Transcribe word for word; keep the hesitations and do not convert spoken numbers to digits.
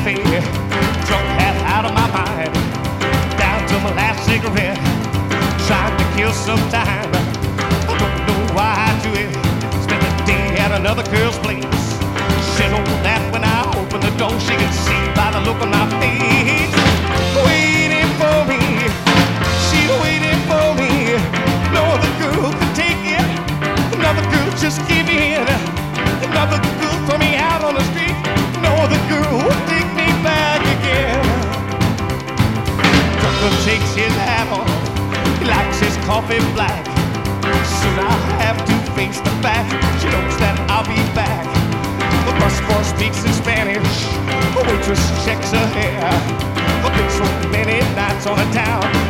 cafe, drunk half out of my mind, down to my last cigarette, trying to kill some time. I don't know why I do it. Spent the day at another girl's place. She know that when I open the door, she can see by the look on my face. Waiting for me, she's waiting for me. No other girl can take it. Another girl just give in. Another girl throw me out on the street. No other girl will take me back again. Trucker takes his hat off. He likes his coffee black. Soon I'll have to face the fact. She knows that I'll be back. The busboy speaks in Spanish. The waitress checks her hair. I've been so many nights on the town.